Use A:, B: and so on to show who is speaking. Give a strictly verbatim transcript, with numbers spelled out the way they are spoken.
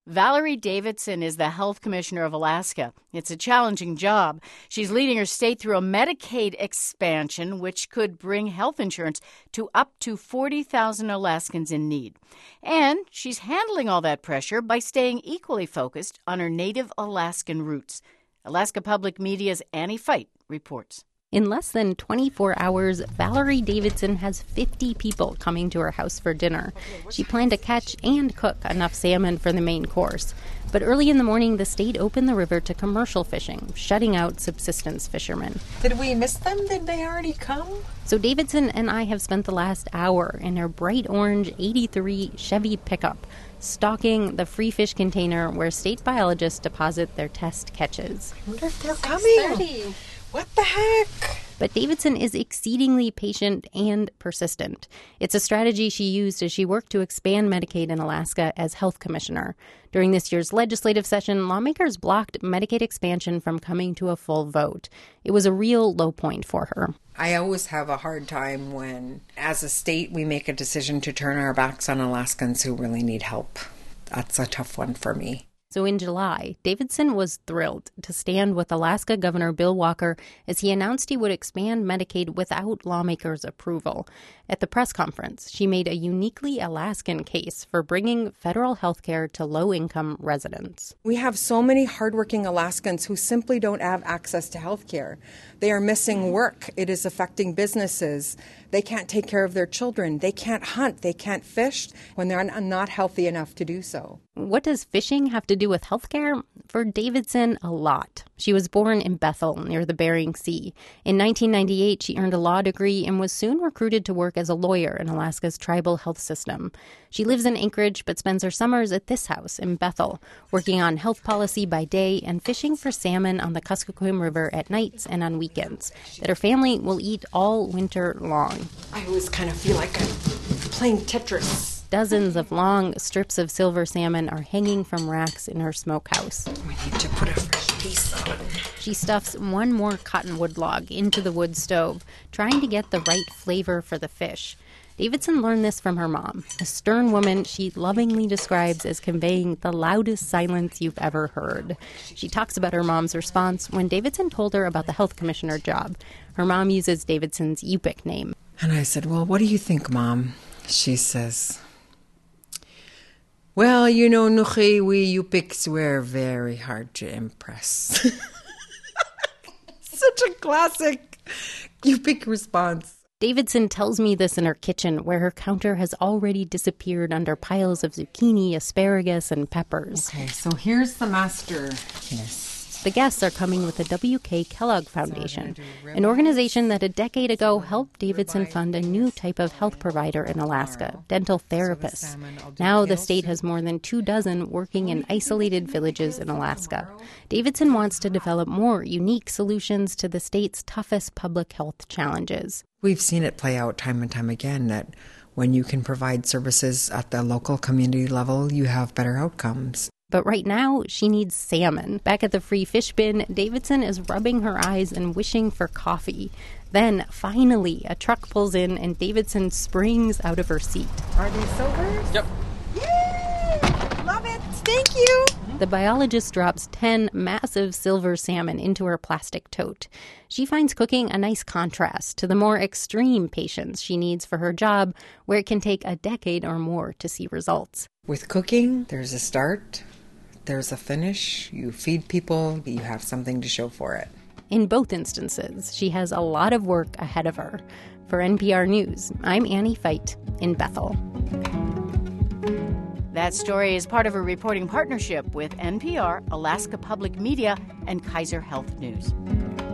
A: Valerie Davidson is the health commissioner of Alaska. It's a challenging job. She's leading her state through a Medicaid expansion, which could bring health insurance to up to forty thousand Alaskans in need. And she's handling all that pressure by staying equally focused on her native Alaskan roots. Alaska Public Media's Annie Feit reports.
B: In less than twenty-four hours, Valerie Davidson has fifty people coming to her house for dinner. She planned to catch and cook enough salmon for the main course. But early in the morning, the state opened the river to commercial fishing, shutting out subsistence fishermen.
C: Did we miss them? Did they already come?
B: So Davidson and I have spent the last hour in her bright orange eighty-three Chevy pickup, stalking the free fish container where state biologists deposit their test catches.
C: I wonder if they're coming. What the heck?
B: But Davidson is exceedingly patient and persistent. It's a strategy she used as she worked to expand Medicaid in Alaska as health commissioner. During this year's legislative session, lawmakers blocked Medicaid expansion from coming to a full vote. It was a real low point for her.
C: I always have a hard time when, as a state, we make a decision to turn our backs on Alaskans who really need help. That's a tough one for me.
B: So in July, Davidson was thrilled to stand with Alaska Governor Bill Walker as he announced he would expand Medicaid without lawmakers' approval. At the press conference, she made a uniquely Alaskan case for bringing federal health care to low-income residents.
D: We have so many hardworking Alaskans who simply don't have access to health care. They are missing work. It is affecting businesses. They can't take care of their children. They can't hunt. They can't fish when they're not healthy enough to do so.
B: What does fishing have to do with healthcare? For Davidson, a lot. She was born in Bethel, near the Bering Sea. In nineteen ninety-eight, she earned a law degree and was soon recruited to work as a lawyer in Alaska's tribal health system. She lives in Anchorage but spends her summers at this house in Bethel, working on health policy by day and fishing for salmon on the Kuskokwim River at nights and on weekends that her family will eat all winter long.
D: I always kind of feel like I'm playing Tetris.
B: Dozens of long strips of silver salmon are hanging from racks in her smokehouse.
D: We need to put a fresh piece on.
B: She stuffs one more cottonwood log into the wood stove, trying to get the right flavor for the fish. Davidson learned this from her mom, a stern woman she lovingly describes as conveying the loudest silence you've ever heard. She talks about her mom's response when Davidson told her about the health commissioner job. Her mom uses Davidson's Yupik name.
C: And I said, well, what do you think, Mom? She says, well, you know, Nuchi, we Yupiks were very hard to impress. Such a classic Yupik response.
B: Davidson tells me this in her kitchen, where her counter has already disappeared under piles of zucchini, asparagus, and peppers.
C: Okay, so here's the master list.
B: The guests are coming with the W K Kellogg Foundation, an organization that a decade ago helped Davidson fund a new type of health provider in Alaska, dental therapists. Now the state has more than two dozen working in isolated villages in Alaska. Davidson wants to develop more unique solutions to the state's toughest public health challenges.
C: We've seen it play out time and time again that when you can provide services at the local community level, you have better outcomes.
B: But right now, she needs salmon. Back at the free fish bin, Davidson is rubbing her eyes and wishing for coffee. Then, finally, a truck pulls in and Davidson springs out of her seat.
D: Are these silvers?
E: Yep.
D: Yay! Love it! Thank you!
B: The biologist drops ten massive silver salmon into her plastic tote. She finds cooking a nice contrast to the more extreme patience she needs for her job, where it can take a decade or more to see results.
C: With cooking, there's a start, there's a finish. You feed people, you have something to show for it.
B: In both instances, she has a lot of work ahead of her. For N P R News, I'm Annie Feit in Bethel.
A: That story is part of a reporting partnership with N P R, Alaska Public Media, and Kaiser Health News.